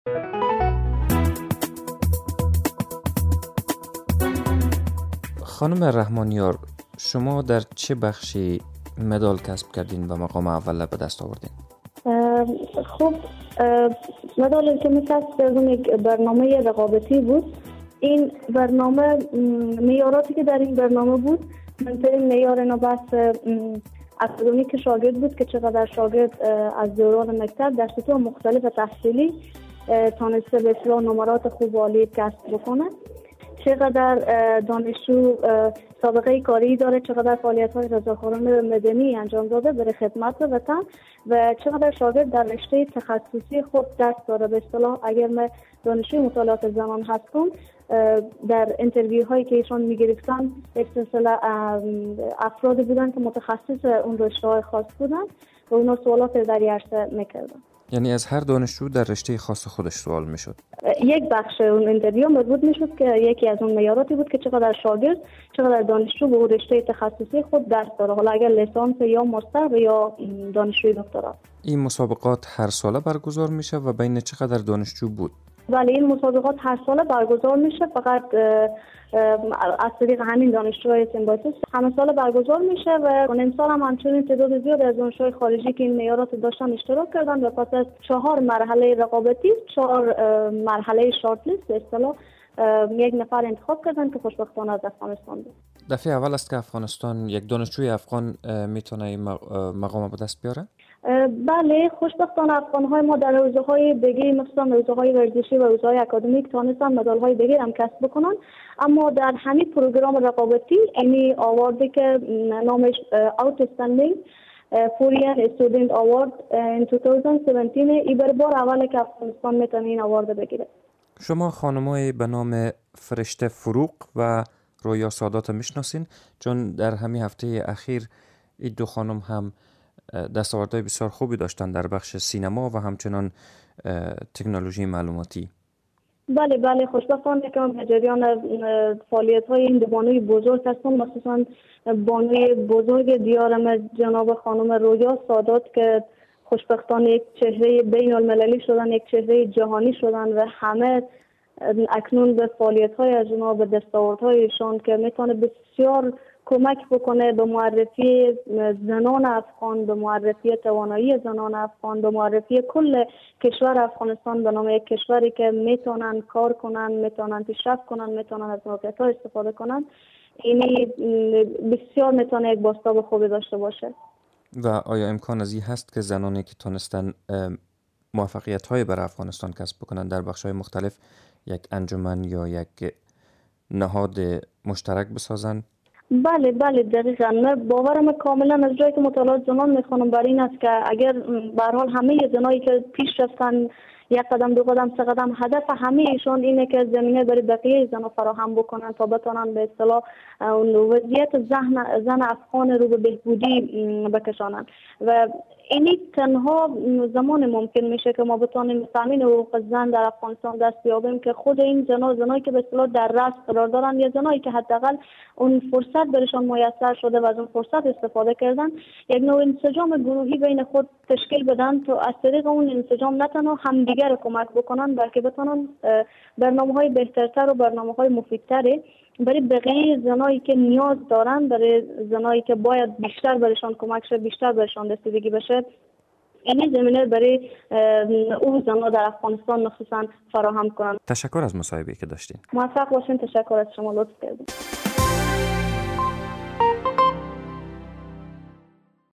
خانم رحمانیار، شما در چه بخشی مدال کسب کردین و مقام اول به دست آوردین؟ خب مدال که کسب کردم یک برنامه رقابتی بود. این برنامه معیاراتی که در این برنامه بود، مهمترین معیار اینو بحث اکادمیک شاگرد بود که چقدر شاگرد از دوران مکتب در سطوح مختلف تحصیلی تانسته به اصطلاح نمرات خوب و عالی کسب بکنه، چقدر دانشجو سابقه کاری داره، چقدر فعالیت‌های رضاکارانه مدنی انجام داده برای خدمت به وطن و چقدر شاگرد در رشته تخصصی خود درس داره. به اصطلاح اگر من دانشجوی مطالعات زنان هستم، در اینترویو هایی که ایشان می‌گرفتن یک سلسله افرادی بودن که متخصص اون رشته‌های خاص بودن و اونا سوالات در عرصه می‌کردن. یعنی از هر دانشجو در رشته خاص خودش سوال میشد. یک بخش اون اینترویو مربوط میشد که یکی از اون معیاراتی بود که چقدر شاگرد، چقدر دانشجو به رشته تخصصی خود درس داره، حالا اگر لیسانس یا ماستر یا دانشجوی دکترا. این مسابقات هر ساله برگزار میشه و بین چقدر دانشجو بود؟ بله، این مسابقات هر ساله برگزار میشه، فقط از طریق همین دانشجوهای سیمبایسیس همه ساله برگزار میشه و این سال هم همچنین تعداد زیاد از دانشجوهای خارجی که این معیارات داشتن اشتراک کردن و پس از 4 مرحله رقابتی 4 مرحله شارت لیست به اصطلاح یک نفر انتخاب کردن که خوشبختانه از افغانستان بود. دفعه اول است که افغانستان یک دانشجوی افغان میتونه این مقام به دست بیاره؟ بله، خوشبختانه افغان‌های ما در حوزه‌های دیگه مثلا حوزه‌های ورزشی و حوزه‌های اکادمیک تونستن مدال‌های دیگه هم کسب بکنن، اما در همین پروگرام رقابتی اینی آواردی که نامش Outstanding Foreign Student Award in 2017 ای بار اوله که افغانستان میتونه این آوارد بگیره. شما خانم‌های به نام فرشته فروغ و رویا سادات میشناسین، چون در همین هفته اخیر این دو خانم هم دستاوردهای بسیار خوبی داشتن در بخش سینما و همچنان تکنولوژی معلوماتی. بله خوشبختانه که من به جریان فعالیت‌های این دو بانوی بزرگ هستم، مخصوصا بانوی بزرگ دیارم جناب خانم رویا سادات که خوشبختانه یک چهره بین المللی شدن، یک چهره جهانی شدن و همه اکنون به فعالیت‌های از اونها، به دستاوردهایشان که میتونه بسیار کمک بکنه به معرفی زنان افغان، به معرفی توانایی زنان افغان، به معرفی کل کشور افغانستان به نام یک کشوری که میتونن کار کنن، میتونن پیشرفت کنن، میتونن از موقعیت‌ها استفاده کنن. این بسیار میتونه یک بازتاب خوبی داشته باشه. و آیا امکان از این هست که زنانی که تونستن موفقیت‌های برای افغانستان کسب بکنن در بخش‌های مختلف یک انجمن یا یک نهاد مشترک بسازن؟ بله دقیقاً. من باورم کاملا از جایی که مطالعات زنان میخوانم بر این است که اگر به هر حال همه زنایی که پیش رفتن، یک قدم دو قدم سه قدم، هدف همه ایشان اینه که زمینه برای بقیه زنها فراهم بکنن تا بتونن به اصطلاح وضعیت زن افغان رو به بهبودی بکشانن و اینی تنها زمان ممکن میشه که ما بتونیم تامین حقوق زن در افغانستان دست بیابیم که خود این زنایی که به اصطلاح در رأس قرار دارن یا زنایی که حداقل اون فرصت برشان میسر شده و از اون فرصت استفاده کردن، یک نوع انسجام گروهی بین خود تشکیل بدن تا از طریق اون انسجام نه تنها همدیگر رو کمک بکنن بلکه بتونن برنامه‌های بهترتر و برنامه‌های مفیدتری برای بقیه زنایی که نیاز دارن، برای زنایی که باید بیشتر برشان کمک شه، بیشتر برشان رسیدگی بشه، این زمینه برای اون زنها در افغانستان مخصوصا فراهم کنن. تشکر از مصاحبه‌ای که داشتین. موفق باشین. تشکر از شما، لطف کردین.